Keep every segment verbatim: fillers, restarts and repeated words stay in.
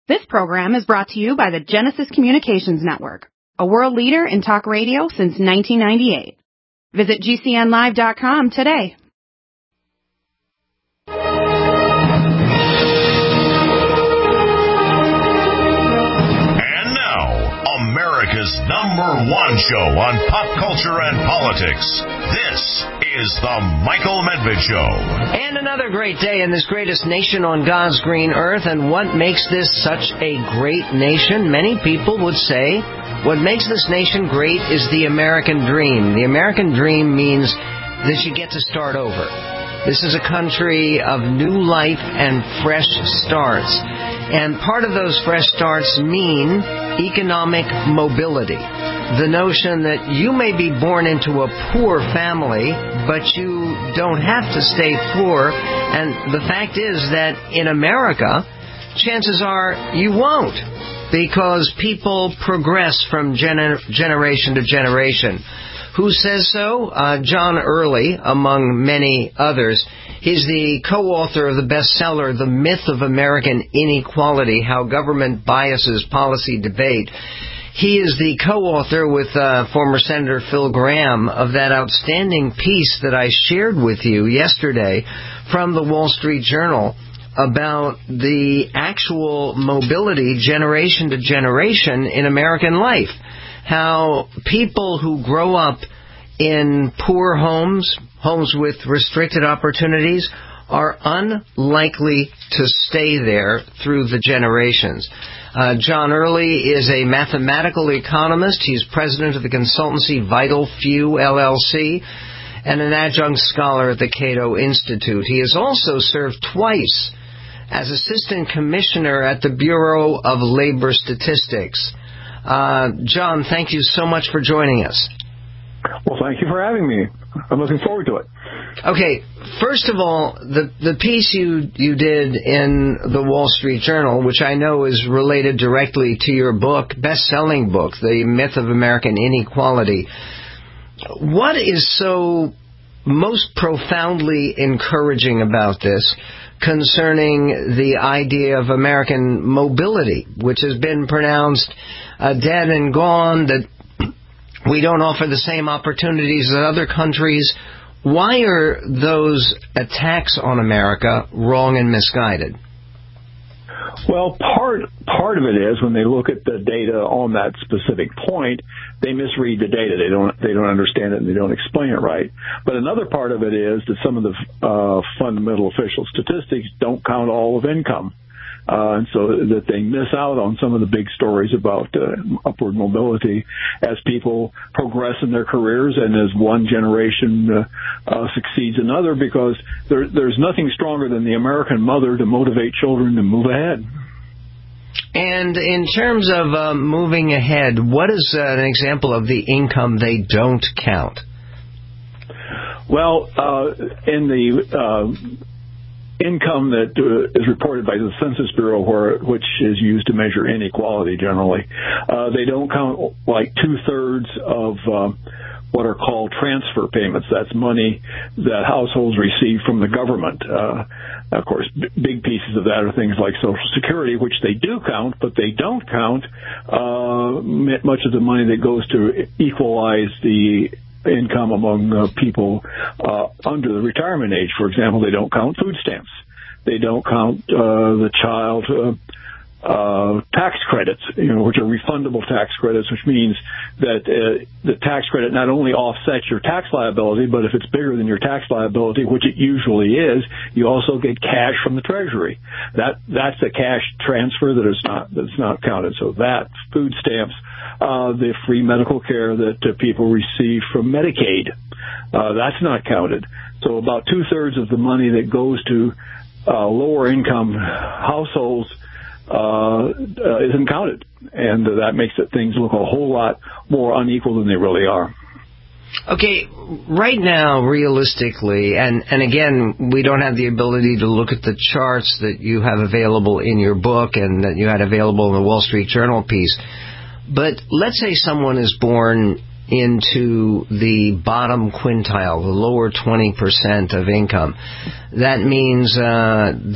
This program is brought to you by the Genesis Communications Network, a world leader in talk radio since nineteen ninety-eight. Visit G C N live dot com today. And now, America's number one show on pop culture and politics. This is The Michael Medved Show. And another great day in this greatest nation on God's green earth. And what makes this such a great nation? Many people would say what makes this nation great is the American dream. The American dream means that you get to start over. This is a country of new life and fresh starts. And part of those fresh starts mean economic mobility. The notion that you may be born into a poor family, but you don't have to stay poor. And the fact is that in America, chances are you won't, because people progress from gener- generation to generation. Who says so? Uh, John Early, among many others. He's the co-author of the bestseller, The Myth of American Inequality, How Government Biases Policy Debate. He is the co-author with uh, former Senator Phil Gramm of that outstanding piece that I shared with you yesterday from the Wall Street Journal about the actual mobility generation to generation in American life. How people who grow up in poor homes, homes with restricted opportunities, are unlikely to stay there through the generations. Uh, John Early is a mathematical economist. He's president of the consultancy Vital Few, L L C, and an adjunct scholar at the Cato Institute. He has also served twice as assistant commissioner at the Bureau of Labor Statistics. Uh, John, thank you so much for joining us. Well, thank you for having me. I'm looking forward to it. Okay, first of all, the the piece you you did in the Wall Street Journal, which I know is related directly to your book, best-selling book, The Myth of American Inequality. What is so most profoundly encouraging about this concerning the idea of American mobility, which has been pronounced uh, dead and gone, that we don't offer the same opportunities as other countries? Why are those attacks on America wrong and misguided? Well, part part of it is when they look at the data on that specific point, they misread the data. They don't they don't understand it and they don't explain it right. But another part of it is that some of the uh, fundamental official statistics don't count all of income. Uh, and so that they miss out on some of the big stories about uh, upward mobility as people progress in their careers and as one generation uh, uh, succeeds another, because there, there's nothing stronger than the American mother to motivate children to move ahead. And in terms of uh, moving ahead, what is uh, an example of the income they don't count? Well, uh, in the uh, income that uh, is reported by the Census Bureau, where, which is used to measure inequality generally, uh, they don't count like two-thirds of uh, what are called transfer payments. That's money that households receive from the government. Uh, of course, b- big pieces of that are things like Social Security, which they do count, but they don't count uh, much of the money that goes to equalize the income among uh, people uh, under the retirement age. For example, they don't count food stamps. They don't count uh, the child uh, uh, tax credits, you know, which are refundable tax credits, which means that uh, the tax credit not only offsets your tax liability, but if it's bigger than your tax liability, which it usually is, you also get cash from the Treasury. That that's a cash transfer that is not that's not counted. So that food stamps. Uh, the free medical care that uh, people receive from Medicaid, uh, that's not counted. So about two-thirds of the money that goes to uh, lower-income households uh, uh, isn't counted. And uh, that makes it, things look a whole lot more unequal than they really are. Okay, right now, realistically, and, and again, we don't have the ability to look at the charts that you have available in your book and that you had available in the Wall Street Journal piece, but let's say someone is born into the bottom quintile, the lower twenty percent of income. That means uh, that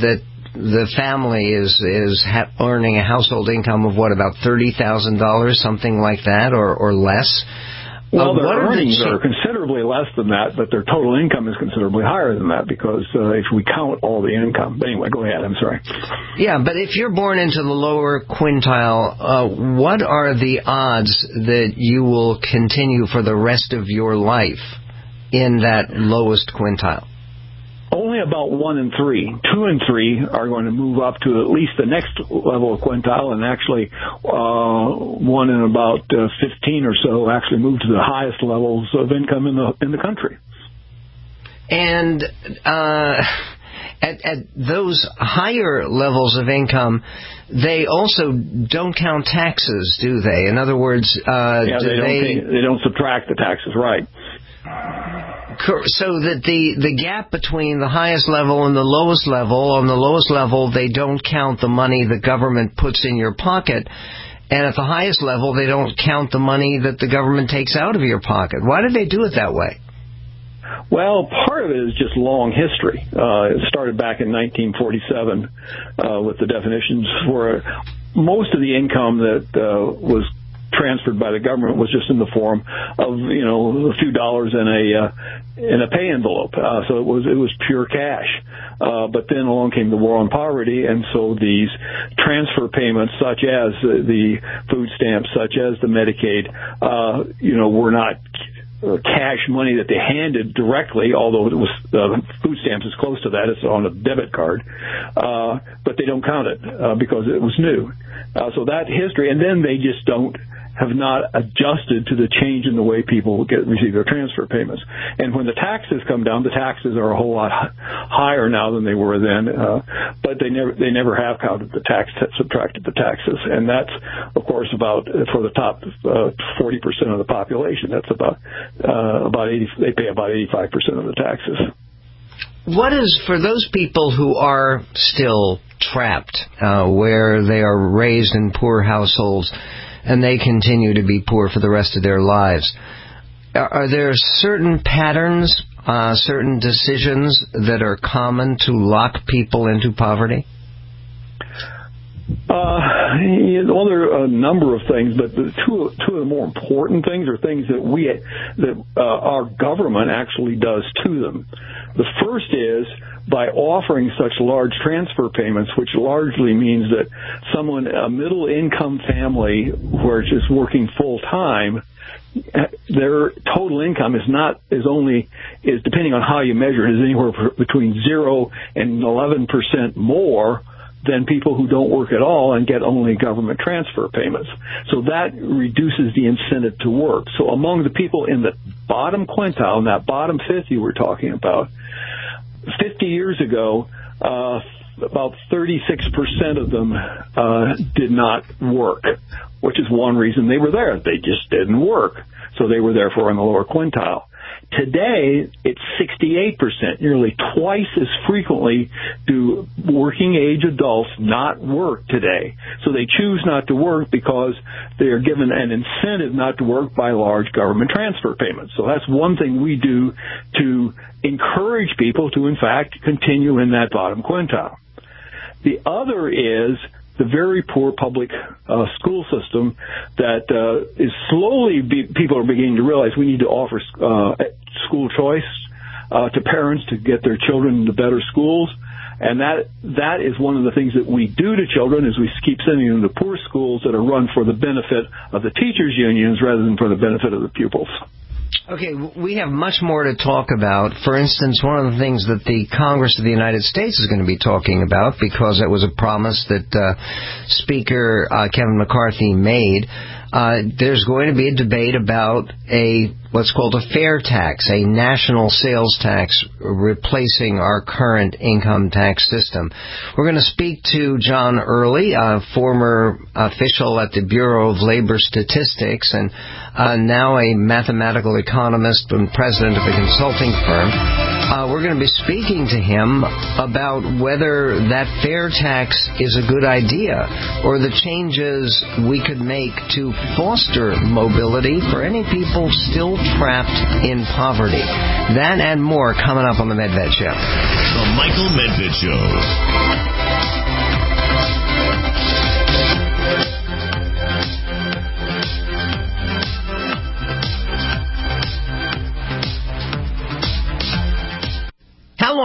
the family is is ha- earning a household income of what, about thirty thousand dollars, something like that, or or less. Well, uh, their what earnings are, the cha- are considerably less than that, but their total income is considerably higher than that because uh, if we count all the income. But anyway, go ahead. I'm sorry. Yeah, but if you're born into the lower quintile, uh, what are the odds that you will continue for the rest of your life in that lowest quintile? Only about one in three. Two and three are going to move up to at least the next level of quintile, and actually uh, one in about uh, fifteen or so actually move to the highest levels of income in the in the country. And uh, at, at those higher levels of income, they also don't count taxes, do they? In other words, uh, yeah, do they don't they, pay, they don't subtract the taxes, right? So that the, the gap between the highest level and the lowest level, on the lowest level, they don't count the money the government puts in your pocket, and at the highest level, they don't count the money that the government takes out of your pocket. Why do they do it that way? Well, part of it is just long history. Uh, it started back in nineteen forty-seven uh, with the definitions for most of the income that uh, was transferred by the government was just in the form of, you know, a few dollars in a uh, in a pay envelope. Uh, so it was it was pure cash. Uh, but then along came the war on poverty, and so these transfer payments, such as the food stamps, such as the Medicaid, uh, you know, were not cash money that they handed directly, although it was uh, food stamps is close to that. It's on a debit card, uh, but they don't count it uh, because it was new. Uh, so that history, and then they just don't have not adjusted to the change in the way people get receive their transfer payments. And when the taxes come down, the taxes are a whole lot higher now than they were then. Uh, but they never they never have counted the tax, subtracted the taxes, and that's of course about for the top uh, forty percent of the population. That's about uh, about eighty. They pay about eighty-five percent of the taxes. What is, for those people who are still trapped, uh, where they are raised in poor households and they continue to be poor for the rest of their lives, are there certain patterns, uh, certain decisions that are common to lock people into poverty? Uh, well, there are a number of things, but the two two of the more important things are things that we that uh, our government actually does to them. The first is by offering such large transfer payments, which largely means that someone, a middle-income family, who is just working full-time, their total income is not is only is depending on how you measure it, is anywhere between zero and eleven percent more than people who don't work at all and get only government transfer payments. So that reduces the incentive to work. So among the people in the bottom quintile, in that bottom fifty we're talking about, fifty years ago, uh, about thirty-six percent of them uh, did not work, which is one reason they were there. They just didn't work. So they were therefore in the lower quintile. Today, it's sixty-eight percent. Nearly twice as frequently do working age adults not work today. So they choose not to work because they are given an incentive not to work by large government transfer payments. So that's one thing we do to encourage people to, in fact, continue in that bottom quintile. The other is the very poor public uh, school system that uh, is slowly be, people are beginning to realize we need to offer uh, school choice uh, to parents to get their children into better schools. And that that is one of the things that we do to children is we keep sending them to poor schools that are run for the benefit of the teachers' unions rather than for the benefit of the pupils. Okay, we have much more to talk about. For instance, one of the things that the Congress of the United States is going to be talking about, because it was a promise that uh, Speaker uh, Kevin McCarthy made, uh, there's going to be a debate about a what's called a fair tax, a national sales tax replacing our current income tax system. We're going to speak to John Early, a former official at the Bureau of Labor Statistics and uh, now a mathematical economist and president of a consulting firm. Uh, we're going to be speaking to him about whether that fair tax is a good idea or the changes we could make to foster mobility for any people still trapped in poverty. That and more coming up on The Medved Show. The Michael Medved Show.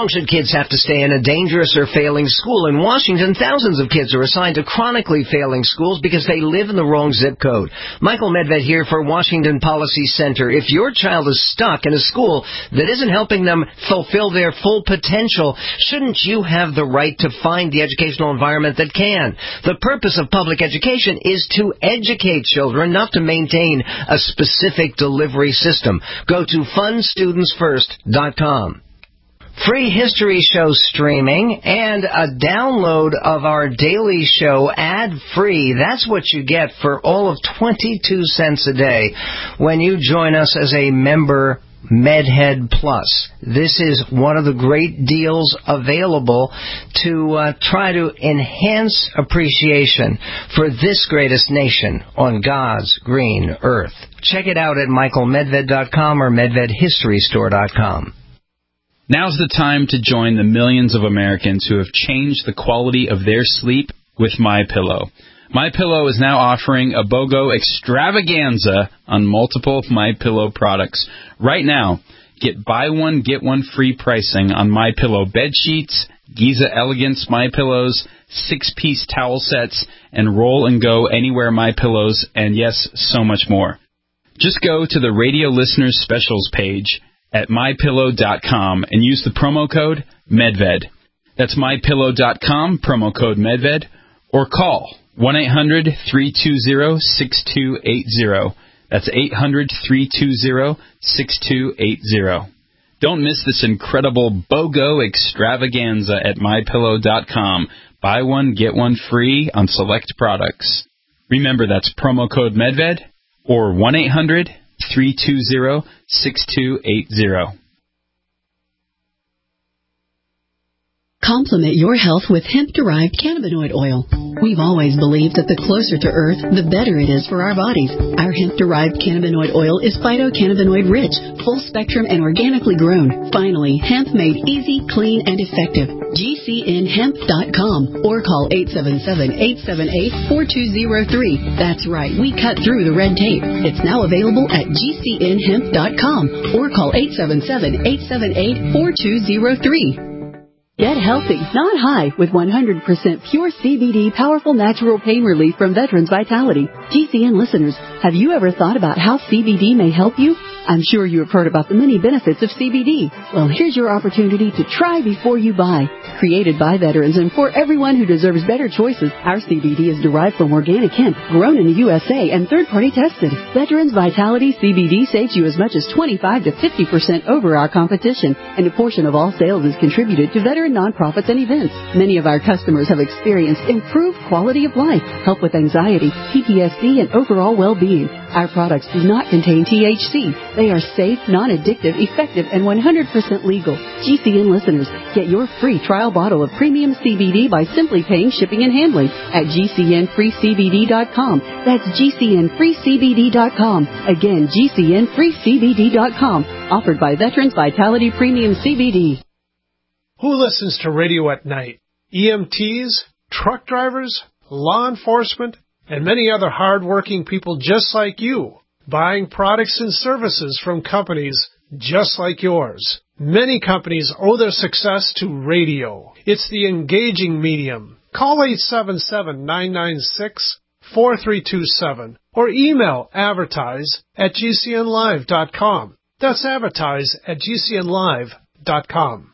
long should kids have to stay in a dangerous or failing school? In Washington, thousands of kids are assigned to chronically failing schools because they live in the wrong zip code. Michael Medved here for Washington Policy Center. If your child is stuck in a school that isn't helping them fulfill their full potential, shouldn't you have the right to find the educational environment that can? The purpose of public education is to educate children, not to maintain a specific delivery system. Go to fund students first dot com. Free history show streaming and a download of our daily show ad-free. That's what you get for all of twenty-two cents a day when you join us as a member MedHead Plus. This is one of the great deals available to uh, try to enhance appreciation for this greatest nation on God's green earth. Check it out at michael medved dot com or medved history store dot com. Now's the time to join the millions of Americans who have changed the quality of their sleep with MyPillow. MyPillow is now offering a BOGO extravaganza on multiple MyPillow products. Right now, get buy one, get one free pricing on MyPillow bed sheets, Giza Elegance MyPillows, six-piece towel sets, and Roll and Go Anywhere MyPillows, and yes, so much more. Just go to the Radio Listeners Specials page at my pillow dot com and use the promo code MEDVED. That's my pillow dot com, promo code MEDVED, or call one eight hundred, three two zero, six two eight zero. That's eight hundred, three two zero, six two eight zero. Don't miss this incredible BOGO extravaganza at my pillow dot com. Buy one, get one free on select products. Remember, that's promo code MEDVED or one eight hundred, three two zero, six two eight zero. Complement your health with hemp-derived cannabinoid oil. We've always believed that the closer to Earth, the better it is for our bodies. Our hemp-derived cannabinoid oil is phytocannabinoid-rich, full-spectrum, and organically grown. Finally, hemp made easy, clean, and effective. G C N hemp dot com or call eight seven seven, eight seven eight, four two zero three. That's right, we cut through the red tape. It's now available at G C N hemp dot com or call eight seven seven, eight seven eight, four two zero three. Get healthy, not high, with one hundred percent pure C B D powerful natural pain relief from Veterans Vitality. G C N listeners, have you ever thought about how C B D may help you? I'm sure you have heard about the many benefits of C B D. Well, here's your opportunity to try before you buy. Created by veterans and for everyone who deserves better choices, our C B D is derived from organic hemp, grown in the U S A, and third-party tested. Veterans Vitality C B D saves you as much as twenty-five to fifty percent over our competition, and a portion of all sales is contributed to veteran nonprofits and events. Many of our customers have experienced improved quality of life, help with anxiety, P T S D, and overall well-being. Our products do not contain T H C. They are safe, non-addictive, effective, and one hundred percent legal. G C N listeners, get your free trial bottle of premium C B D by simply paying shipping and handling at G C N free C B D dot com. That's G C N free C B D dot com. Again, G C N free C B D dot com. Offered by Veterans Vitality Premium C B D. Who listens to radio at night? E M Ts, truck drivers, law enforcement, and many other hard-working people just like you, buying products and services from companies just like yours. Many companies owe their success to radio. It's the engaging medium. Call eight seven seven, nine nine six, four three two seven or email advertise at G C N live dot com. That's advertise at G C N live dot com.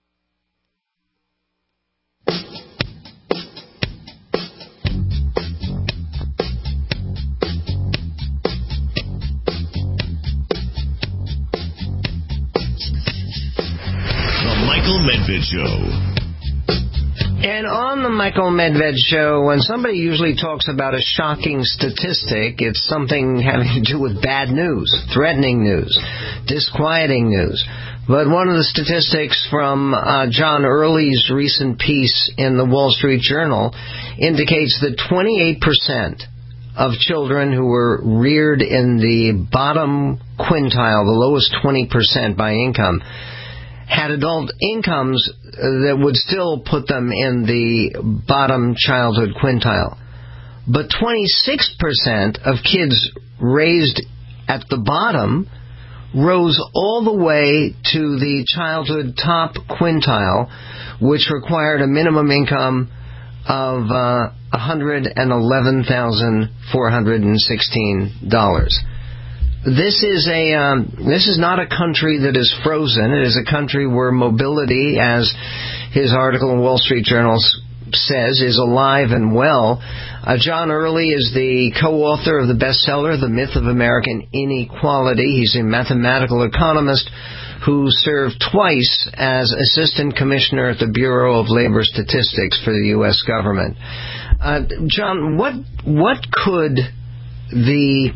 Medved Show. And on the Michael Medved Show, when somebody usually talks about a shocking statistic, it's something having to do with bad news, threatening news, disquieting news. But one of the statistics from uh, John Early's recent piece in the Wall Street Journal indicates that twenty-eight percent of children who were reared in the bottom quintile, the lowest twenty percent by income, had adult incomes that would still put them in the bottom childhood quintile. But twenty-six percent of kids raised at the bottom rose all the way to the childhood top quintile, which required a minimum income of uh, one hundred eleven thousand four hundred sixteen dollars. This is a um, this is not a country that is frozen. It is a country where mobility, as his article in Wall Street Journal says, is alive and well. Uh, John Early is the co-author of the bestseller, The Myth of American Inequality. He's a mathematical economist who served twice as Assistant Commissioner at the Bureau of Labor Statistics for the U S government. Uh, John, what what could the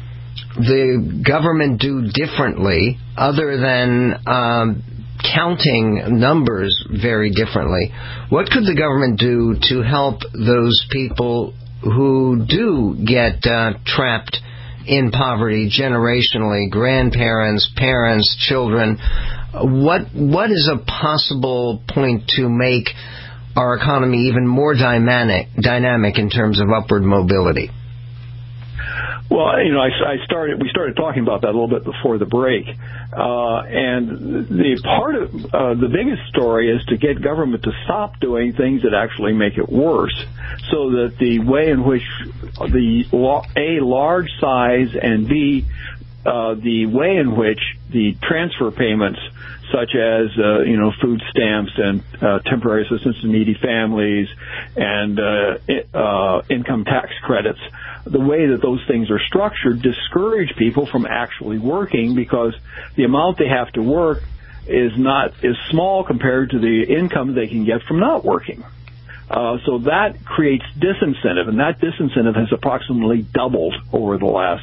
the government do differently other than um, counting numbers very differently? What could the government do to help those people who do get uh, trapped in poverty generationally, grandparents, parents, children? What what is a possible point to make our economy even more dynamic, dynamic in terms of upward mobility? Well, you know, I, I started. We started talking about that a little bit before the break, uh, and the part of uh, the biggest story is to get government to stop doing things that actually make it worse, so that the way in which the a large size and b uh, the way in which the transfer payments, such as uh, you know food stamps and uh, temporary assistance to needy families and uh, uh, income tax credits, the way that those things are structured discourage people from actually working, because the amount they have to work is not is small compared to the income they can get from not working. Uh, so that creates disincentive, and that disincentive has approximately doubled over the last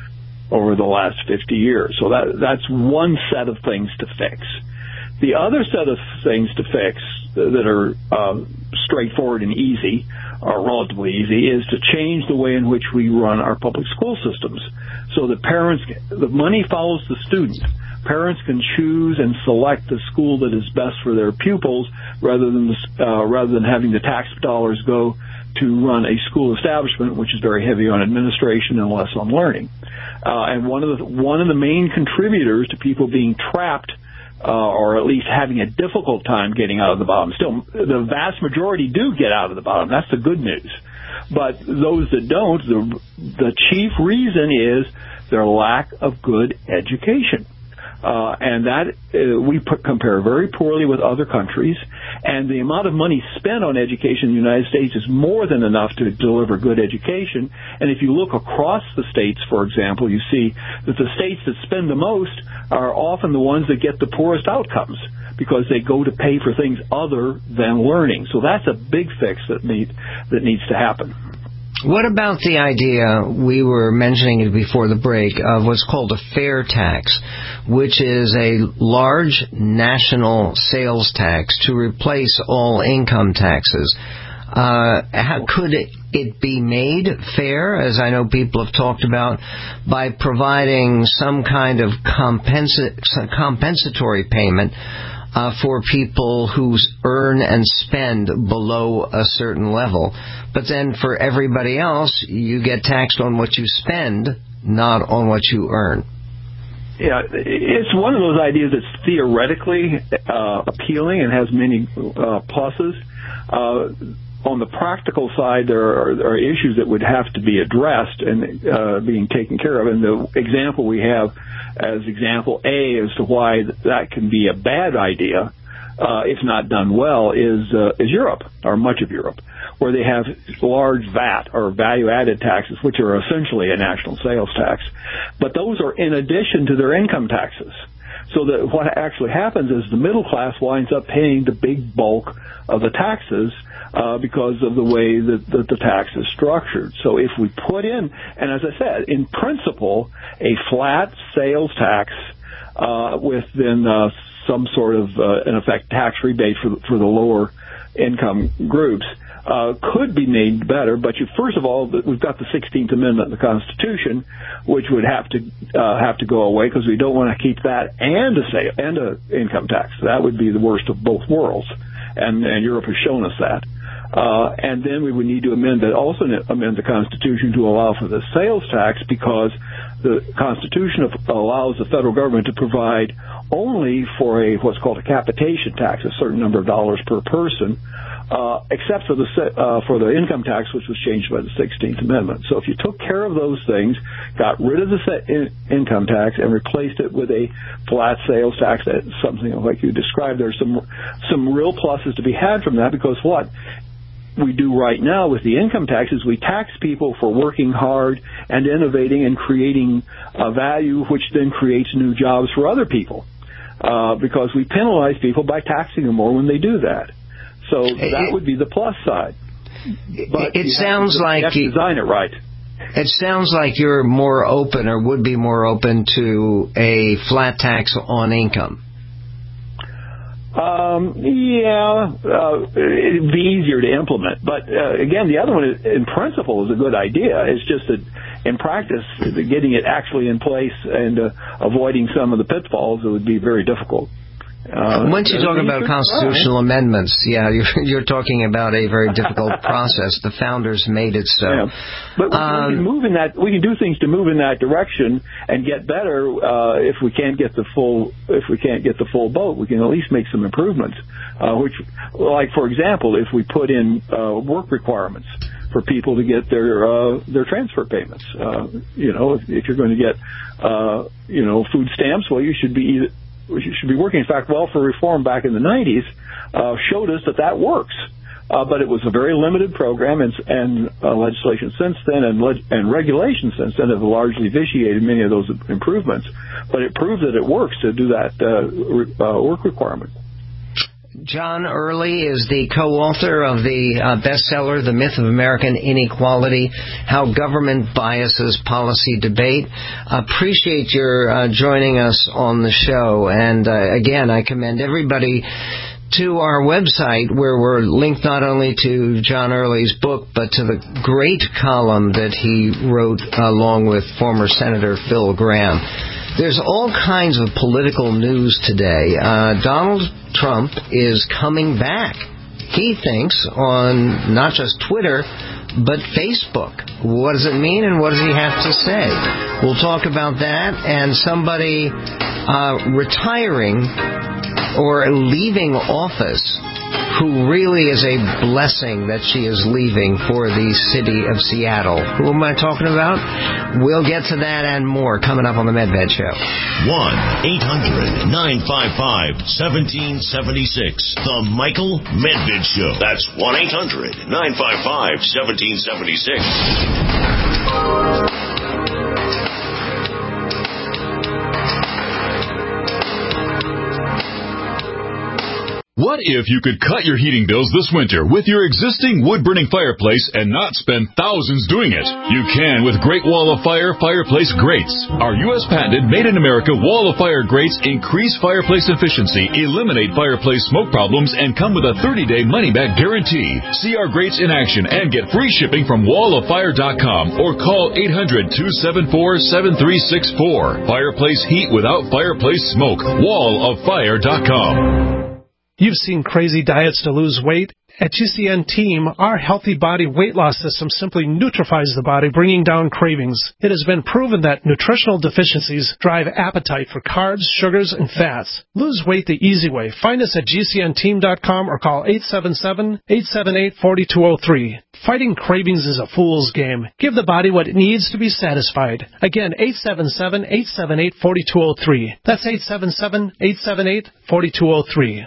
over the last fifty years. So that that's one set of things to fix. The other set of things to fix that are uh, straightforward and easy, or relatively easy, is to change the way in which we run our public school systems, so that parents, the money follows the student. Parents can choose and select the school that is best for their pupils, rather than the, uh, rather than having the tax dollars go to run a school establishment, which is very heavy on administration and less on learning. Uh, and one of the one of the main contributors to people being trapped, uh, or at least having a difficult time getting out of the bottom. Still, the vast majority do get out of the bottom. That's the good news. But those that don't, the the chief reason is their lack of good education. Uh, and that uh, we put, compare very poorly with other countries, and the amount of money spent on education in the United States is more than enough to deliver good education. And if you look across the states, for example, you see that the states that spend the most are often the ones that get the poorest outcomes, because they go to pay for things other than learning. So that's a big fix that need that needs to happen. What about the idea, we were mentioning it before the break, of what's called a fair tax, which is a large national sales tax to replace all income taxes? Uh, how could it, it be made fair, as I know people have talked about, by providing some kind of compensa- compensatory payment Uh, for people who earn and spend below a certain level? But then for everybody else, you get taxed on what you spend, not on what you earn. Yeah, it's one of those ideas that's theoretically uh, appealing and has many uh, pluses. Uh, on the practical side, there are, there are issues that would have to be addressed and uh, being taken care of. And the example we have as example A as to why that can be a bad idea, uh, if not done well, is uh, is Europe, or much of Europe, where they have large V A T, or value-added taxes, which are essentially a national sales tax. But those are in addition to their income taxes. So that what actually happens is the middle class winds up paying the big bulk of the taxes uh, because of the way that, that the tax is structured. So if we put in, and as I said, in principle, a flat sales tax uh, with then uh, some sort of, uh, in effect, tax rebate for, for the lower income groups, Uh, could be made better. But you, first of all, we've got the sixteenth Amendment in the Constitution, which would have to uh, have to go away, because we don't want to keep that and a say and a income tax. That would be the worst of both worlds, and, and Europe has shown us that. Uh, and then we would need to amend the, also amend the Constitution to allow for the sales tax, because the Constitution allows the federal government to provide only for a what's called a capitation tax, a certain number of dollars per person, uh, except for the uh, for the income tax, which was changed by the sixteenth Amendment. So if you took care of those things, got rid of the in- income tax, and replaced it with a flat sales tax, that's something like you described, there's some some real pluses to be had from that, because what we do right now with the income tax is we tax people for working hard and innovating and creating a value, which then creates new jobs for other people, uh, because we penalize people by taxing them more when they do that. So that would be the plus side. But it sounds to, like you have to design it right. It sounds like you're more open, or would be more open, to a flat tax on income. Um, yeah, uh, it'd be easier to implement. But, uh, again, the other one, is, in principle, is a good idea. It's just that in practice, getting it actually in place and uh, avoiding some of the pitfalls, it would be very difficult. Uh, Once you talk about constitutional try. amendments, yeah, you're, you're talking about a very difficult process. The founders made it so. Yeah. But we, um, we can move in that. We can do things to move in that direction and get better. Uh, if we can't get the full, if we can't get the full boat, we can at least make some improvements. Uh, which, like for example, if we put in uh, work requirements for people to get their uh, their transfer payments. Uh, you know, if, if you're going to get uh, you know food stamps, well, you should be either. You should be working. In fact, Welfare Reform back in the nineties uh, showed us that that works. Uh, but it was a very limited program, and, and uh, legislation since then and, leg- and regulations since then have largely vitiated many of those improvements. But it proves that it works to do that uh, re- uh, work requirement. John Early is the co-author of the uh, bestseller, The Myth of American Inequality, How Government Biases Policy Debate. Appreciate your uh, joining us on the show. And uh, again, I commend everybody to our website, where we're linked not only to John Early's book, but to the great column that he wrote along with former Senator Phil Gramm. There's all kinds of political news today. Uh, Donald Trump is coming back, he thinks, on not just Twitter, but Facebook. What does it mean, and what does he have to say? We'll talk about that, and somebody uh, retiring or leaving office who really is a blessing that she is leaving for the city of Seattle. Who am I talking about? We'll get to that and more coming up on the Medved Show. one eight hundred nine five five one seven seven six. The Michael Medved Show. That's one eight hundred nine five five one seven seven six. What if you could cut your heating bills this winter with your existing wood-burning fireplace and not spend thousands doing it? You can with Great Wall of Fire Fireplace Grates. Our U S patented made-in-America Wall of Fire grates increase fireplace efficiency, eliminate fireplace smoke problems, and come with a thirty-day money-back guarantee. See our grates in action and get free shipping from wall of fire dot com or call eight hundred two seven four seven three six four. Fireplace heat without fireplace smoke. wall of fire dot com. You've seen crazy diets to lose weight. At G C N Team, our Healthy Body Weight Loss System simply neutralizes the body, bringing down cravings. It has been proven that nutritional deficiencies drive appetite for carbs, sugars, and fats. Lose weight the easy way. Find us at G C N team dot com or call eight seven seven, eight seven eight, four two zero three. Fighting cravings is a fool's game. Give the body what it needs to be satisfied. Again, eight seven seven, eight seven eight, four two zero three. That's eight seven seven, eight seven eight, four two zero three.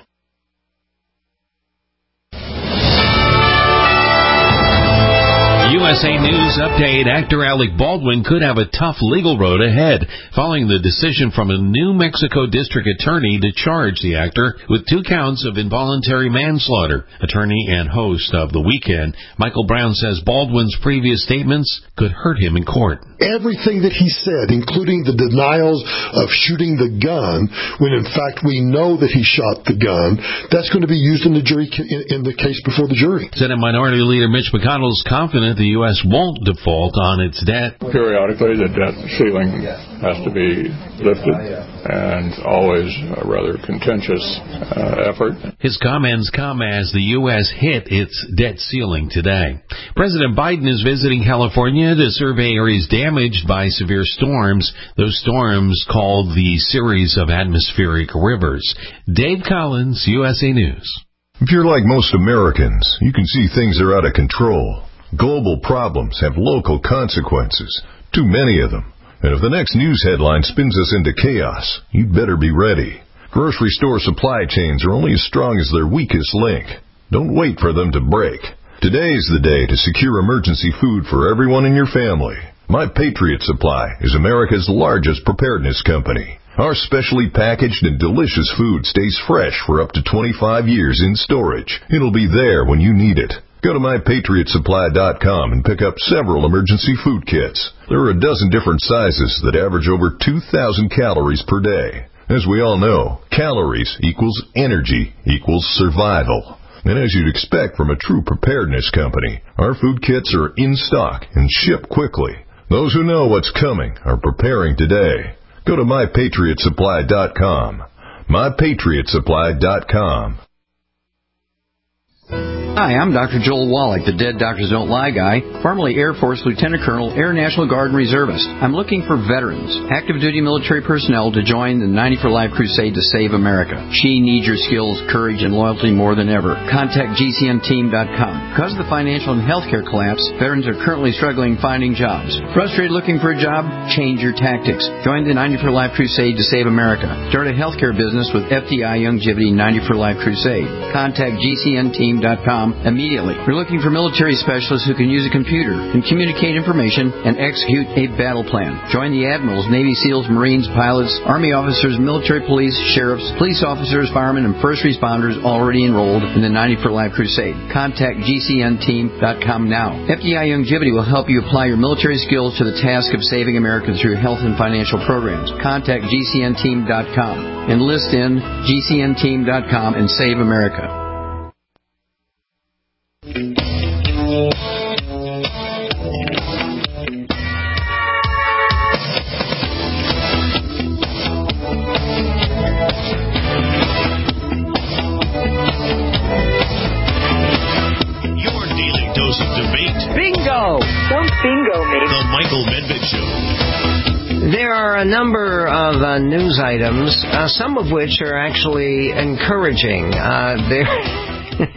U S A News Update. Actor Alec Baldwin could have a tough legal road ahead following the decision from a New Mexico district attorney to charge the actor with two counts of involuntary manslaughter. Attorney and host of The Weekend, Michael Brown says Baldwin's previous statements could hurt him in court. Everything that he said, including the denials of shooting the gun, when in fact we know that he shot the gun, that's going to be used in the jury in, in the case before the jury. Senate Minority Leader Mitch McConnell is confident the U S won't default on its debt. Periodically, the debt ceiling has to be lifted, and always a rather contentious uh, effort. His comments come as the U S hit its debt ceiling today. President Biden is visiting California to survey areas damaged by severe storms, those storms called the series of atmospheric rivers. Dave Collins, U S A News. If you're like most Americans, you can see things are out of control. Global problems have local consequences, too many of them. And if the next news headline spins us into chaos, you'd better be ready. Grocery store supply chains are only as strong as their weakest link. Don't wait for them to break. Today's the day to secure emergency food for everyone in your family. My Patriot Supply is America's largest preparedness company. Our specially packaged and delicious food stays fresh for up to twenty-five years in storage. It'll be there when you need it. Go to my patriot supply dot com and pick up several emergency food kits. There are a dozen different sizes that average over two thousand calories per day. As we all know, calories equals energy equals survival. And as you'd expect from a true preparedness company, our food kits are in stock and ship quickly. Those who know what's coming are preparing today. Go to my patriot supply dot com. my patriot supply dot com. Hi, I'm Doctor Joel Wallach, the Dead Doctors Don't Lie guy, formerly Air Force Lieutenant Colonel, Air National Guard and Reservist. I'm looking for veterans, active duty military personnel to join the ninety for Life crusade to save America. She needs your skills, courage, and loyalty more than ever. Contact G C N team dot com. Because of the financial and healthcare collapse, veterans are currently struggling finding jobs. Frustrated looking for a job? Change your tactics. Join the ninety for Life crusade to save America. Start a healthcare business with F D I Youngevity ninety for Life crusade. Contact G C N team dot com immediately. We're looking for military specialists who can use a computer and communicate information and execute a battle plan. Join the admirals, Navy SEALs, Marines, pilots, Army officers, military police, sheriffs, police officers, firemen, and first responders already enrolled in the ninety for Life crusade. Contact G C N team dot com now. F D I Youngevity will help you apply your military skills to the task of saving America through health and financial programs. Contact G C N team dot com. Enlist in G C N team dot com and save America. Bingo! Don't bingo me. The Michael Medved Show. There are a number of uh, news items, uh, some of which are actually encouraging. Uh, there,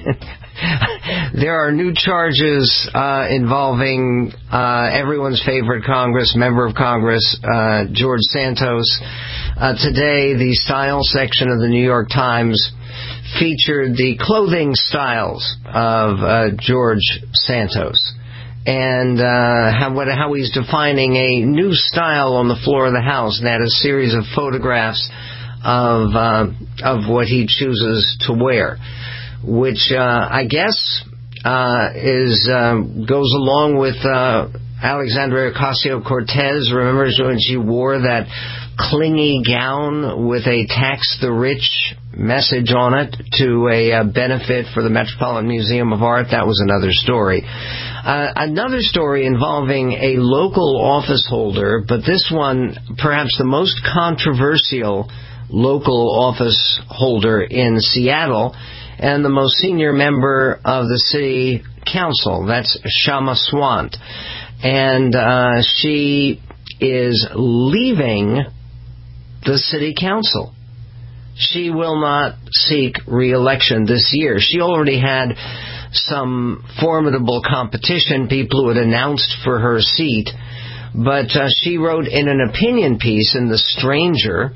there are new charges uh, involving uh, everyone's favorite Congress, member of Congress, uh, George Santos. Uh, today, the style section of the New York Times featured the clothing styles of uh, George Santos. And uh, how, what, how he's defining a new style on the floor of the House, and that is a series of photographs of uh, of what he chooses to wear, which uh, I guess uh, is uh, goes along with uh, Alexandria Ocasio-Cortez. Remember when she wore that clingy gown with a tax the rich message on it to a uh, benefit for the Metropolitan Museum of Art? That was another story. Uh, another story involving a local office holder, but this one perhaps the most controversial local office holder in Seattle and the most senior member of the city council. That's Kshama Sawant. And uh, she is leaving the city council. She will not seek re-election this year. She already had some formidable competition, people who had announced for her seat, but uh, she wrote in an opinion piece in The Stranger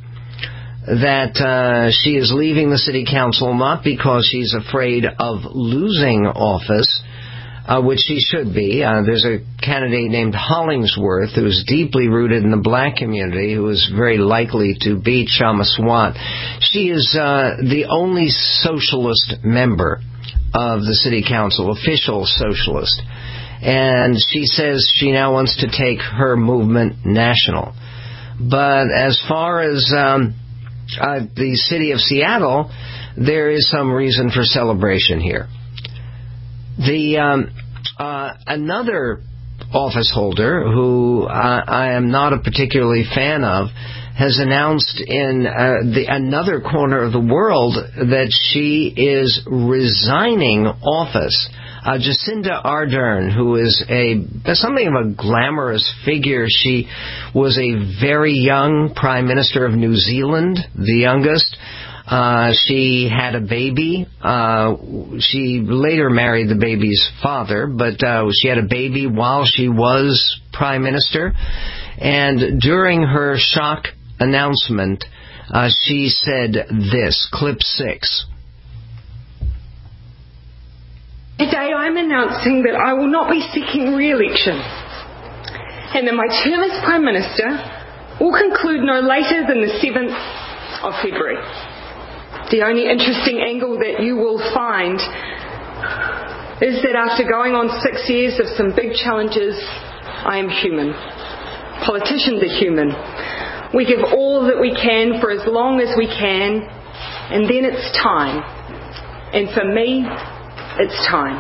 that uh, she is leaving the city council not because she's afraid of losing office, Uh, which she should be. Uh, there's a candidate named Hollingsworth who's deeply rooted in the black community who is very likely to beat Kshama Sawant. She is uh, the only socialist member of the city council, official socialist. And she says she now wants to take her movement national. But as far as um, uh, the city of Seattle, there is some reason for celebration here. The um, Uh, another office holder, who uh, I am not a particularly fan of, has announced in uh, the another corner of the world that she is resigning office. Uh, Jacinda Ardern, who is a something of a glamorous figure. She was a very young Prime Minister of New Zealand, the youngest. Uh, she had a baby. Uh, she later married the baby's father, but uh, she had a baby while she was Prime Minister. And during her shock announcement, uh, she said this, clip six. Today I'm announcing that I will not be seeking re-election and that my term as Prime Minister will conclude no later than the seventh of February. The only interesting angle that you will find is that after going on six years of some big challenges, I am human. Politicians are human. We give all that we can for as long as we can, and then it's time. And for me, it's time.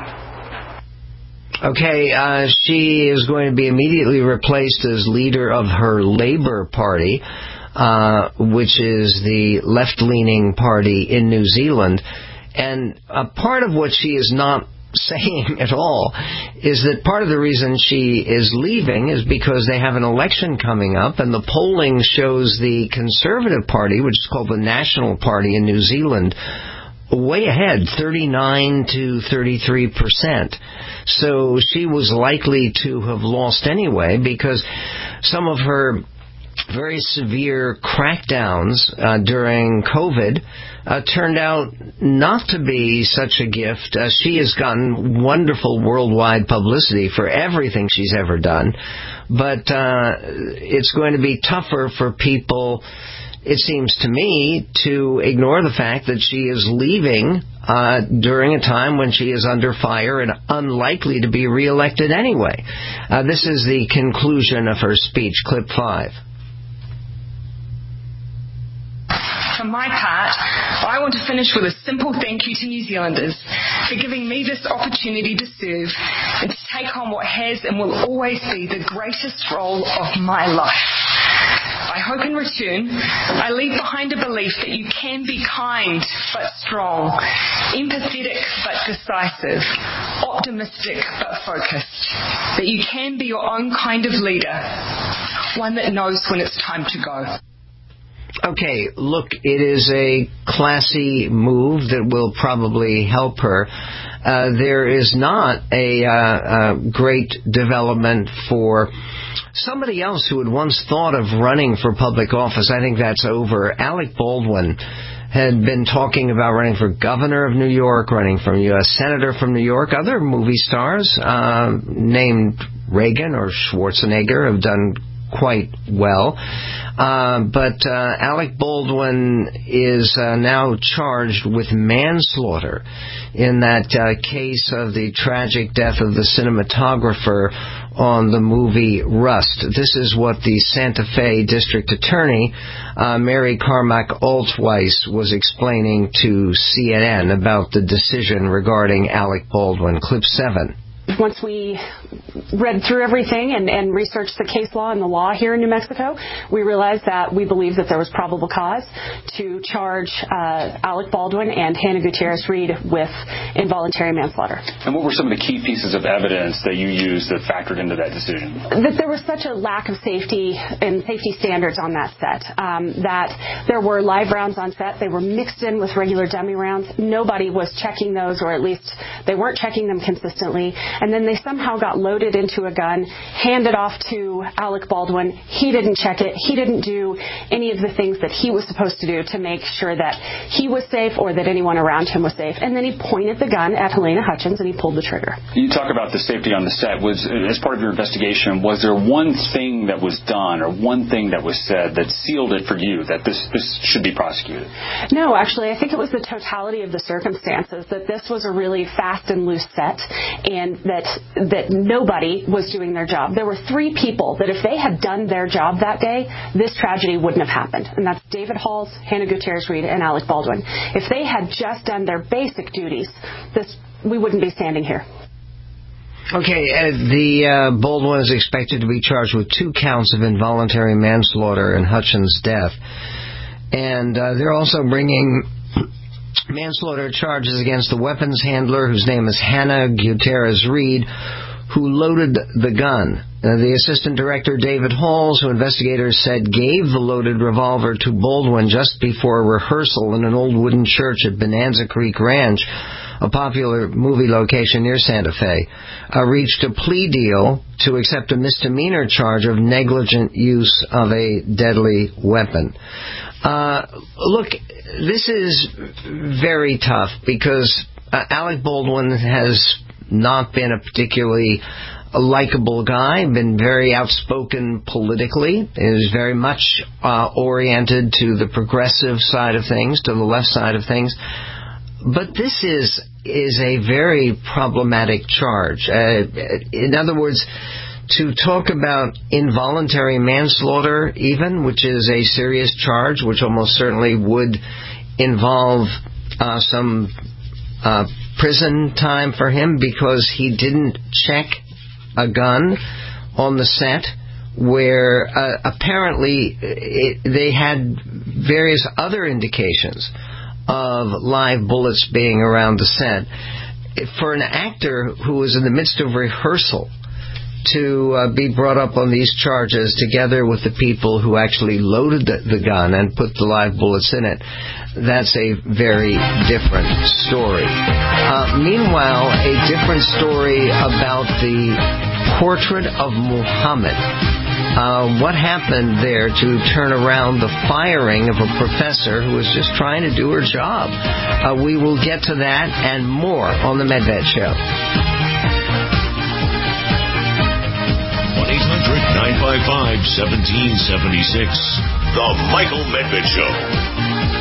Okay, uh, she is going to be immediately replaced as leader of her Labour Party, uh, which is the left-leaning party in New Zealand. And a part of what she is not saying at all is that part of the reason she is leaving is because they have an election coming up, and the polling shows the Conservative Party, which is called the National Party in New Zealand, way ahead, thirty-nine to thirty-three percent. So she was likely to have lost anyway, because some of her very severe crackdowns uh, during COVID uh, turned out not to be such a gift. Uh, she has gotten wonderful worldwide publicity for everything she's ever done, but uh, it's going to be tougher for people, it seems to me, to ignore the fact that she is leaving uh, during a time when she is under fire and unlikely to be reelected anyway. Uh, this is the conclusion of her speech, clip five. For my part, I want to finish with a simple thank you to New Zealanders for giving me this opportunity to serve and to take on what has and will always be the greatest role of my life. I hope in return I leave behind a belief that you can be kind but strong, empathetic but decisive, optimistic but focused, that you can be your own kind of leader, one that knows when it's time to go. Okay, look, it is a classy move that will probably help her. Uh, there is not a, uh, a great development for somebody else who had once thought of running for public office. I think that's over. Alec Baldwin had been talking about running for governor of New York, running for U S senator from New York. Other movie stars uh, named Reagan or Schwarzenegger have done quite well. Uh, but uh, Alec Baldwin is uh, now charged with manslaughter in that uh, case of the tragic death of the cinematographer on the movie Rust. This is what the Santa Fe District Attorney, uh, Mary Carmack Altweiss, was explaining to C N N about the decision regarding Alec Baldwin. Clip seven. Once we read through everything and, and researched the case law and the law here in New Mexico, we realized that we believed that there was probable cause to charge uh, Alec Baldwin and Hannah Gutierrez-Reed with involuntary manslaughter. And what were some of the key pieces of evidence that you used that factored into that decision? That there was such a lack of safety and safety standards on that set, um, that there were live rounds on set. They were mixed in with regular dummy rounds. Nobody was checking those, or at least they weren't checking them consistently. And then they somehow got loaded into a gun, handed off to Alec Baldwin. He didn't check it. He didn't do any of the things that he was supposed to do to make sure that he was safe or that anyone around him was safe. And then he pointed the gun at Helena Hutchins and he pulled the trigger. You talk about the safety on the set. Was, as part of your investigation, was there one thing that was done or one thing that was said that sealed it for you, that this, this should be prosecuted? No, actually, I think it was the totality of the circumstances, that this was a really fast and loose set, and that that nobody was doing their job. There were three people that if they had done their job that day, this tragedy wouldn't have happened. And that's David Halls, Hannah Gutierrez-Reed, and Alec Baldwin. If they had just done their basic duties, this we wouldn't be standing here. Okay, uh, the uh, Baldwin is expected to be charged with two counts of involuntary manslaughter in Hutchins' death. And uh, they're also bringing manslaughter charges against the weapons handler, whose name is Hannah Gutierrez-Reed, who loaded the gun. Uh, the assistant director, David Halls, who investigators said gave the loaded revolver to Baldwin just before a rehearsal in an old wooden church at Bonanza Creek Ranch, a popular movie location near Santa Fe, uh, reached a plea deal to accept a misdemeanor charge of negligent use of a deadly weapon. Uh, look, this is very tough because uh, Alec Baldwin has not been a particularly likable guy, been very outspoken politically, is very much uh, oriented to the progressive side of things, to the left side of things. But this is is a very problematic charge. Uh, in other words, to talk about involuntary manslaughter even, which is a serious charge, which almost certainly would involve uh, some uh, prison time for him because he didn't check a gun on the set, where uh, apparently it, they had various other indications of live bullets being around the set. For an actor who was in the midst of rehearsal to uh, be brought up on these charges together with the people who actually loaded the, the gun and put the live bullets in it, that's a very different story. Uh, meanwhile, a different story about the portrait of Muhammad. Uh, what happened there to turn around the firing of a professor who was just trying to do her job? Uh, we will get to that and more on the Medved Show. one eight hundred nine five five one seven seven six. The Michael Medved Show.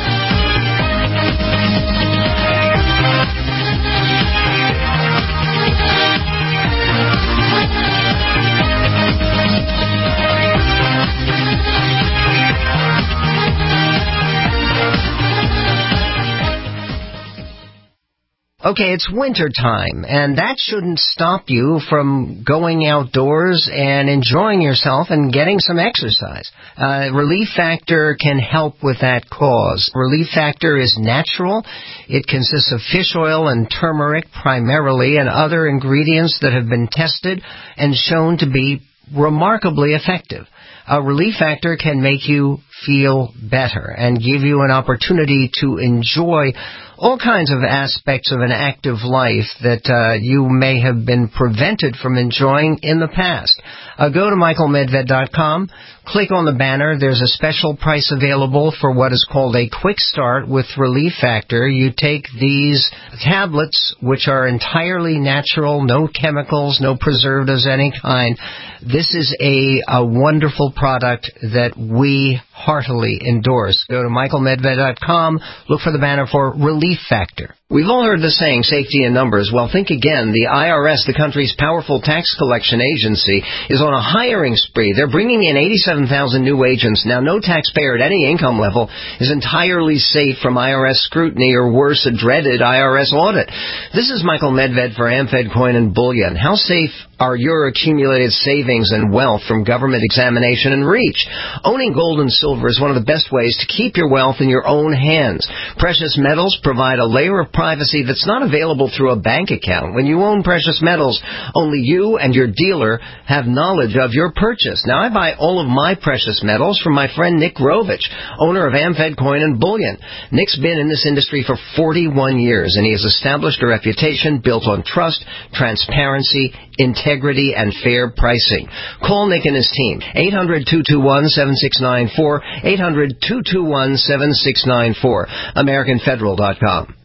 Okay, it's winter time, and that shouldn't stop you from going outdoors and enjoying yourself and getting some exercise. Uh, Relief Factor can help with that cause. Relief Factor is natural. It consists of fish oil and turmeric primarily, and other ingredients that have been tested and shown to be remarkably effective. A Relief Factor can make you feel better and give you an opportunity to enjoy all kinds of aspects of an active life that uh, you may have been prevented from enjoying in the past. Uh, go to michael medved dot com, click on the banner. There's a special price available for what is called a quick start with Relief Factor. You take these tablets, which are entirely natural, no chemicals, no preservatives, any kind. This is a, a wonderful product that we heartily endorse. Go to michael medved dot com, look for the banner for Relief Factor. We've all heard the saying, safety in numbers. Well, think again. The I R S, the country's powerful tax collection agency, is on a hiring spree. They're bringing in eighty-seven thousand new agents. Now, no taxpayer at any income level is entirely safe from I R S scrutiny or worse, a dreaded I R S audit. This is Michael Medved for AmFed Coin and Bullion. How safe are your accumulated savings and wealth from government examination and reach? Owning gold and silver is one of the best ways to keep your wealth in your own hands. Precious metals provide a layer of privacy that's not available through a bank account. When you own precious metals, only you and your dealer have knowledge of your purchase. Now, I buy all of my precious metals from my friend Nick Rovich, owner of AmFed Coin and Bullion. Nick's been in this industry for forty-one years, and he has established a reputation built on trust, transparency, integrity, and fair pricing. Call Nick and his team. eight hundred, two two one, seven six nine four, eight hundred, two two one, seven six nine four, american federal dot com.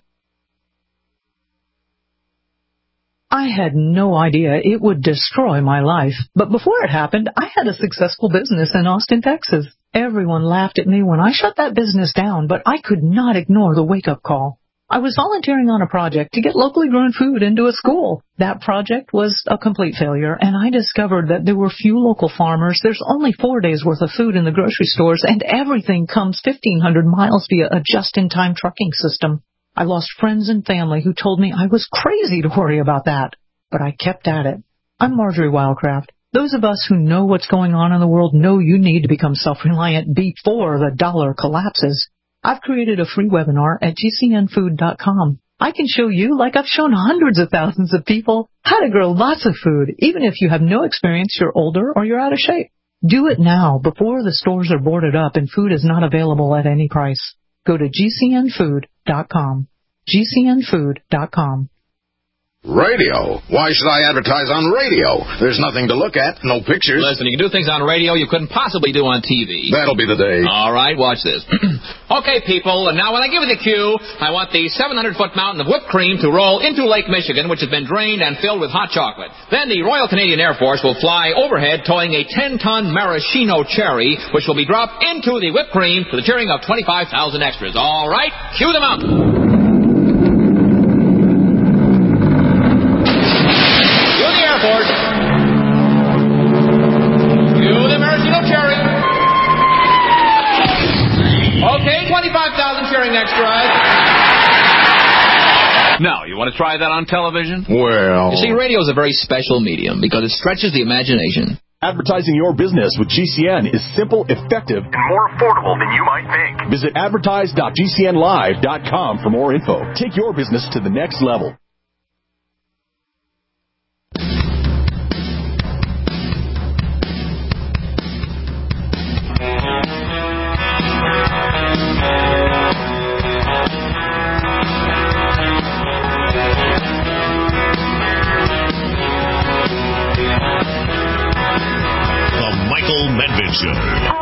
I had no idea it would destroy my life, but before it happened, I had a successful business in Austin, Texas. Everyone laughed at me when I shut that business down, but I could not ignore the wake-up call. I was volunteering on a project to get locally grown food into a school. That project was a complete failure, and I discovered that there were few local farmers. There's only four days' worth of food in the grocery stores, and everything comes fifteen hundred miles via a just-in-time trucking system. I lost friends and family who told me I was crazy to worry about that, but I kept at it. I'm Marjorie Wildcraft. Those of us who know what's going on in the world know you need to become self-reliant before the dollar collapses. I've created a free webinar at G C N food dot com. I can show you, like I've shown hundreds of thousands of people, how to grow lots of food, even if you have no experience, you're older, or you're out of shape. Do it now, before the stores are boarded up and food is not available at any price. Go to G C N food dot com. G C N food dot com. Radio? Why should I advertise on radio? There's nothing to look at, no pictures. Listen, you can do things on radio you couldn't possibly do on T V. That'll be the day. All right, watch this. Okay, people, and now when I give you the cue, I want the seven hundred foot mountain of whipped cream to roll into Lake Michigan, which has been drained and filled with hot chocolate. Then the Royal Canadian Air Force will fly overhead towing a ten ton maraschino cherry, which will be dropped into the whipped cream to the cheering of twenty-five thousand extras. All right, cue them out. twenty-five thousand cheering extras. Now, you want to try that on television? Well... You see, radio is a very special medium because it stretches the imagination. Advertising your business with G C N is simple, effective, and more affordable than you might think. Visit advertise dot G C N live dot com for more info. Take your business to the next level. Show.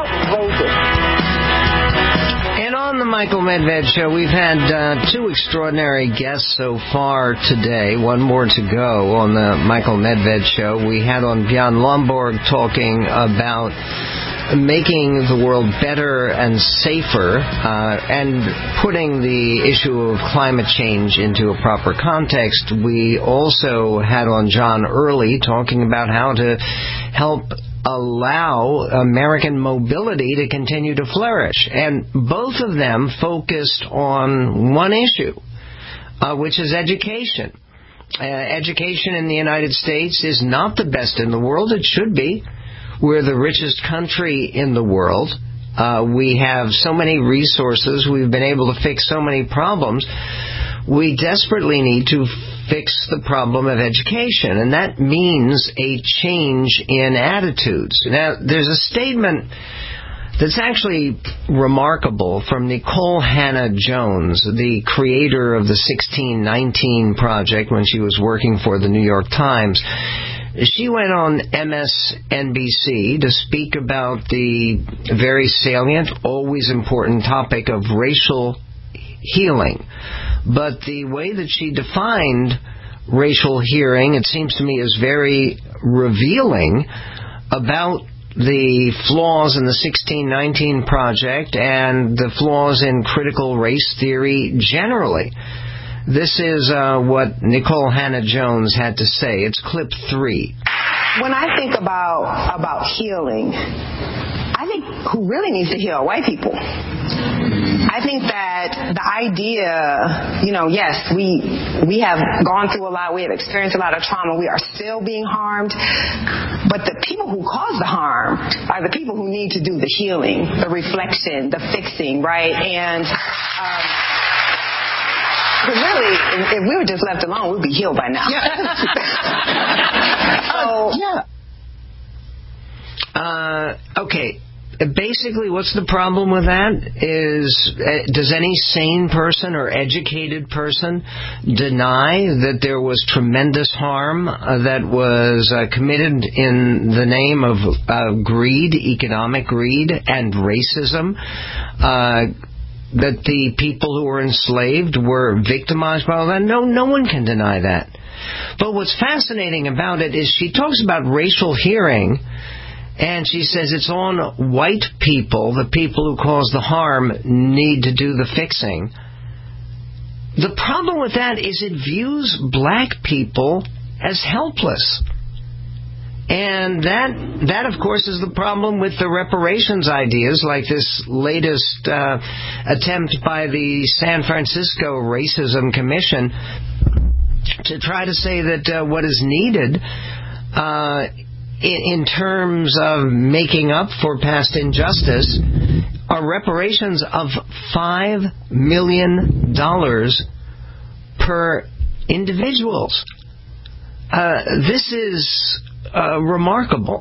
And on the Michael Medved Show, we've had uh, two extraordinary guests so far today. One more to go on the Michael Medved Show. We had on Bjorn Lomborg talking about making the world better and safer uh, and putting the issue of climate change into a proper context. We also had on John Early talking about how to help allow American mobility to continue to flourish. And both of them focused on one issue, uh, which is education. Uh, education in the United States is not the best in the world. It should be. We're the richest country in the world. Uh, we have so many resources. We've been able to fix so many problems. We desperately need to fix the problem of education, and that means a change in attitudes. Now, there's a statement that's actually remarkable from Nicole Hannah-Jones, the creator of the sixteen nineteen Project when she was working for the New York Times. She went on M S N B C to speak about the very salient, always important topic of racial healing. But the way that she defined racial healing, it seems to me, is very revealing about the flaws in the sixteen nineteen Project and the flaws in critical race theory generally. This is uh, what Nicole Hannah-Jones had to say. It's clip three. When I think about about healing, I think who really needs to heal are white people. I think that the idea, you know, yes, we we have gone through a lot, we have experienced a lot of trauma, we are still being harmed, but the people who cause the harm are the people who need to do the healing, the reflection, the fixing, right? And um, really, if we were just left alone, we'd be healed by now. Yeah. so, yeah. Uh, okay. Basically, what's the problem with that is, uh, does any sane person or educated person deny that there was tremendous harm uh, that was uh, committed in the name of uh, greed, economic greed, and racism? Uh, that the people who were enslaved were victimized by all that? No, no one can deny that. But what's fascinating about it is she talks about racial hearing, and she says it's on white people, the people who cause the harm, need to do the fixing. The problem with that is it views black people as helpless. And that, that of course, is the problem with the reparations ideas, like this latest uh, attempt by the San Francisco Racism Commission to try to say that uh, what is needed uh, in, in terms of making up for past injustice are reparations of five million dollars per individuals. Uh, this is uh, remarkable.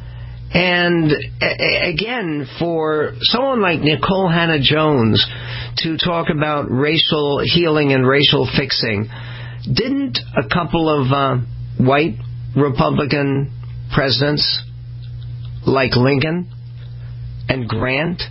And a- again, for someone like Nicole Hannah-Jones to talk about racial healing and racial fixing, didn't a couple of uh, white Republican presidents like Lincoln and Grant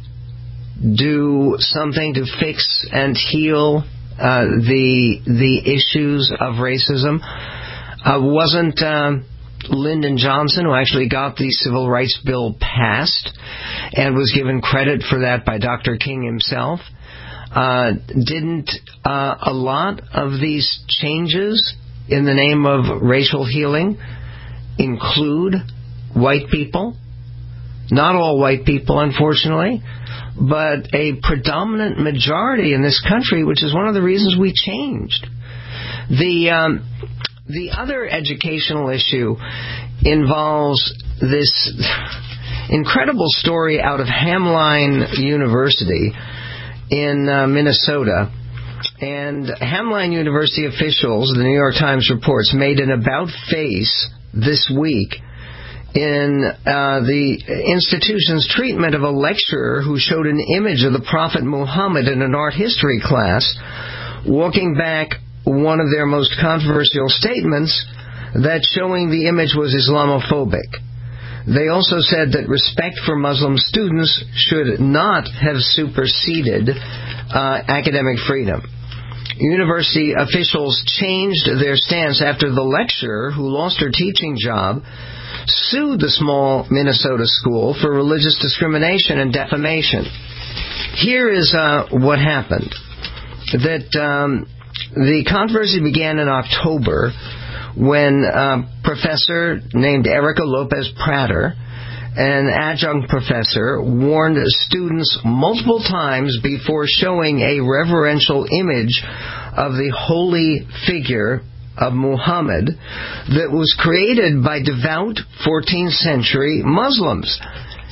do something to fix and heal uh, the the issues of racism? Uh, wasn't um, Lyndon Johnson, who actually got the Civil Rights Bill passed and was given credit for that by Doctor King himself, uh, didn't uh, a lot of these changes in the name of racial healing include white people? Not all white people, unfortunately, but a predominant majority in this country, which is one of the reasons we changed. The um, the other educational issue involves this incredible story out of Hamline University in uh, Minnesota. And Hamline University officials, the New York Times reports, made an about-face this week in uh, the institution's treatment of a lecturer who showed an image of the Prophet Muhammad in an art history class, walking back one of their most controversial statements, that showing the image was Islamophobic. They also said that respect for Muslim students should not have superseded uh, academic freedom. University officials changed their stance after the lecturer, who lost her teaching job, sued the small Minnesota school for religious discrimination and defamation. Here is uh, what happened. That um, the controversy began in October when a professor named Erica Lopez Prater, an adjunct professor, warned students multiple times before showing a reverential image of the holy figure of Muhammad that was created by devout fourteenth century Muslims.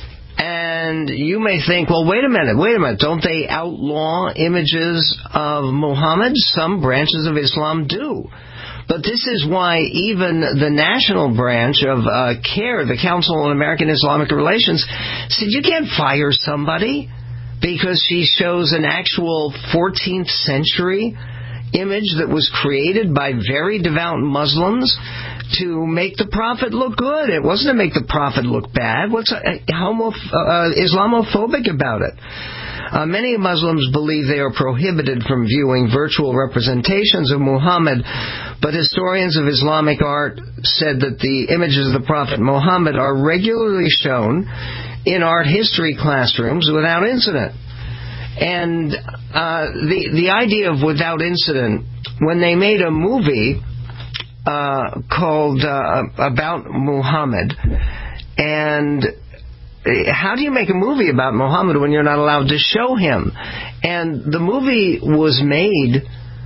And you may think, well, wait a minute, wait a minute, don't they outlaw images of Muhammad? Some branches of Islam do. But this is why even the national branch of uh, CARE, the Council on American Islamic Relations, said you can't fire somebody because she shows an actual fourteenth century image that was created by very devout Muslims to make the Prophet look good. It wasn't to make the Prophet look bad. What's uh, homo- uh, Islamophobic about it? Uh, many Muslims believe they are prohibited from viewing virtual representations of Muhammad, but historians of Islamic art said that the images of the Prophet Muhammad are regularly shown in art history classrooms without incident. And uh, the the idea of without incident, when they made a movie uh, called uh, About Muhammad, and how do you make a movie about Muhammad when you're not allowed to show him? And the movie was made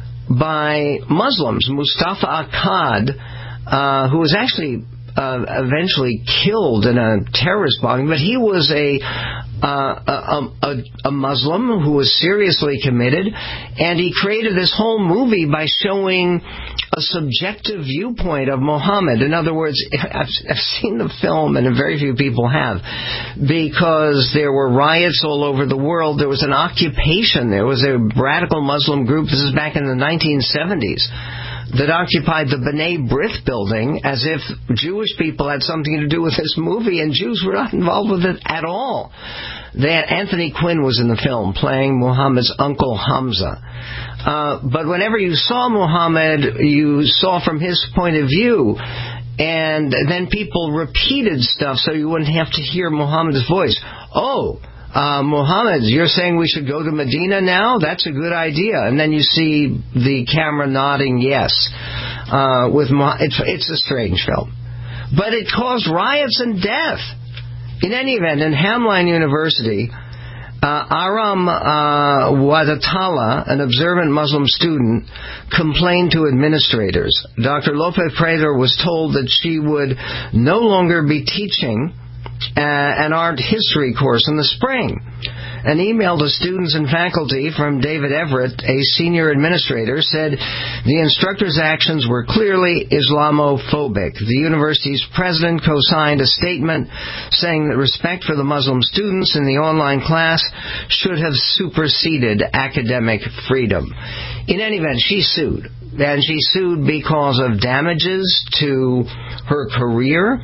by Muslims. Mustafa Akkad, uh, who was actually uh, eventually killed in a terrorist bombing, but he was a Uh, a, a, a Muslim who was seriously committed, and he created this whole movie by showing a subjective viewpoint of Muhammad. In other words, I've, I've seen the film, and very few people have, because there were riots all over the world. There was an occupation. There was a radical Muslim group, this is back in the nineteen seventies, that occupied the B'nai B'rith building as if Jewish people had something to do with this movie, and Jews were not involved with it at all. That Anthony Quinn was in the film playing Muhammad's uncle Hamza. Uh, but whenever you saw Muhammad, you saw from his point of view, and then people repeated stuff so you wouldn't have to hear Muhammad's voice. Oh, Uh, Muhammad, you're saying we should go to Medina now? That's a good idea. And then you see the camera nodding yes. Uh, with Muhammad. It's, it's a strange film. But it caused riots and death. In any event, in Hamline University, Uh, Aram uh, Wadatala, an observant Muslim student, complained to administrators. Doctor Lopez Prater was told that she would no longer be teaching uh, an art history course in the spring. An email to students and faculty from David Everett, a senior administrator, said the instructor's actions were clearly Islamophobic. The university's president co-signed a statement saying that respect for the Muslim students in the online class should have superseded academic freedom. In any event, she sued. And she sued because of damages to her career,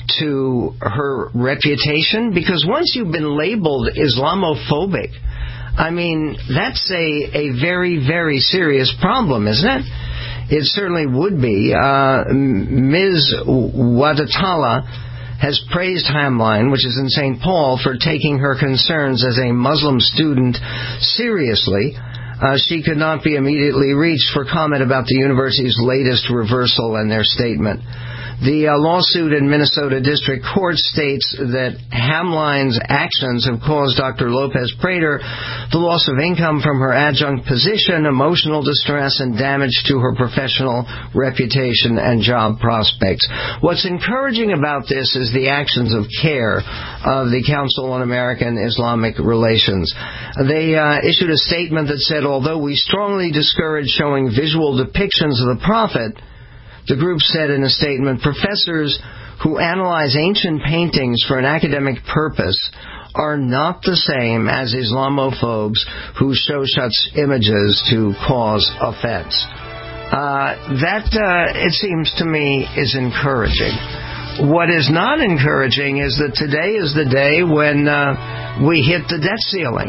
to her reputation, because once you've been labeled Islamophobic, I mean, that's a, a very, very serious problem, isn't it? It certainly would be. Uh, Miz Wadatala has praised Hamline, which is in Saint Paul, for taking her concerns as a Muslim student seriously. Uh, she could not be immediately reached for comment about the university's latest reversal and their statement. The uh, lawsuit in Minnesota District Court states that Hamline's actions have caused Doctor Lopez Prater the loss of income from her adjunct position, emotional distress, and damage to her professional reputation and job prospects. What's encouraging about this is the actions of CARE, of the Council on American Islamic Relations. They uh, issued a statement that said, although we strongly discourage showing visual depictions of the Prophet, the group said in a statement, professors who analyze ancient paintings for an academic purpose are not the same as Islamophobes who show such images to cause offense. Uh, that, uh, it seems to me, is encouraging. What is not encouraging is that today is the day when uh, we hit the debt ceiling.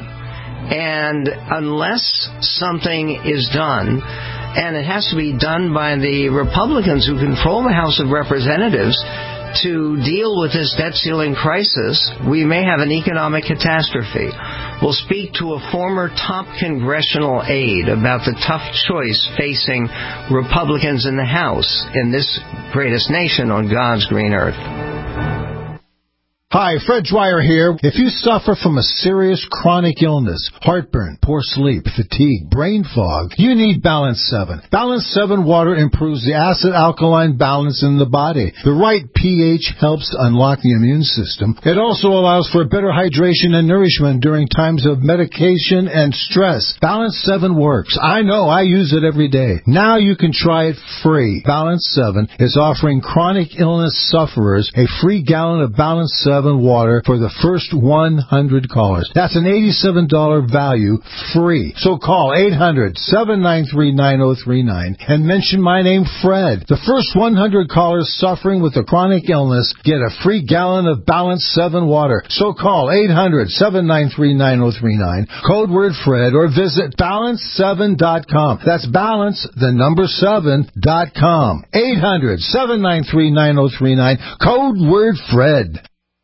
And unless something is done, and it has to be done by the Republicans who control the House of Representatives to deal with this debt ceiling crisis, we may have an economic catastrophe. We'll speak to a former top congressional aide about the tough choice facing Republicans in the House in this greatest nation on God's green earth. Hi, Fred Dwyer here. If you suffer from a serious chronic illness, heartburn, poor sleep, fatigue, brain fog, you need Balance seven. Balance seven water improves the acid-alkaline balance in the body. The right pH helps unlock the immune system. It also allows for better hydration and nourishment during times of medication and stress. Balance seven works. I know, I use it every day. Now you can try it free. Balance seven is offering chronic illness sufferers a free gallon of Balance seven water for the first one hundred callers. That's an eighty-seven dollars value free. So call eight hundred, seven nine three, nine oh three nine and mention my name, Fred. The first one hundred callers suffering with a chronic illness get a free gallon of Balance seven water. So call eight hundred, seven nine three, nine oh three nine, code word Fred, or visit balance seven dot com. That's balance, the number seven dot com. eight hundred, seven nine three, nine oh three nine, code word Fred.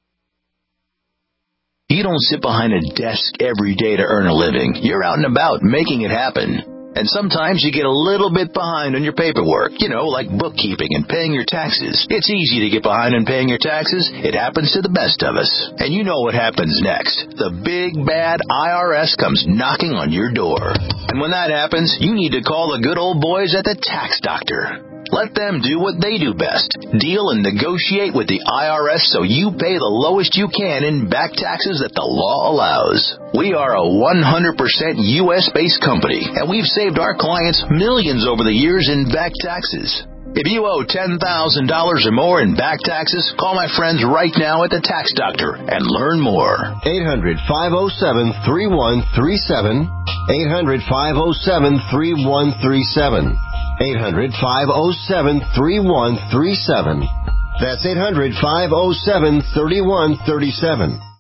You don't sit behind a desk every day to earn a living. You're out and about making it happen. And sometimes you get a little bit behind on your paperwork, you know, like bookkeeping and paying your taxes. It's easy to get behind on paying your taxes. It happens to the best of us. And you know what happens next. The big, bad I R S comes knocking on your door. And when that happens, you need to call the good old boys at the Tax Doctor. Let them do what they do best. Deal and negotiate with the I R S so you pay the lowest you can in back taxes that the law allows. We are a one hundred percent U S-based company, and we've saved our clients millions over the years in back taxes. If you owe ten thousand dollars or more in back taxes, call my friends right now at the Tax Doctor and learn more. eight hundred, five oh seven, three one three seven. eight hundred, five oh seven, three one three seven. eight hundred, five oh seven, three one three seven. That's eight hundred, five oh seven, three one three seven.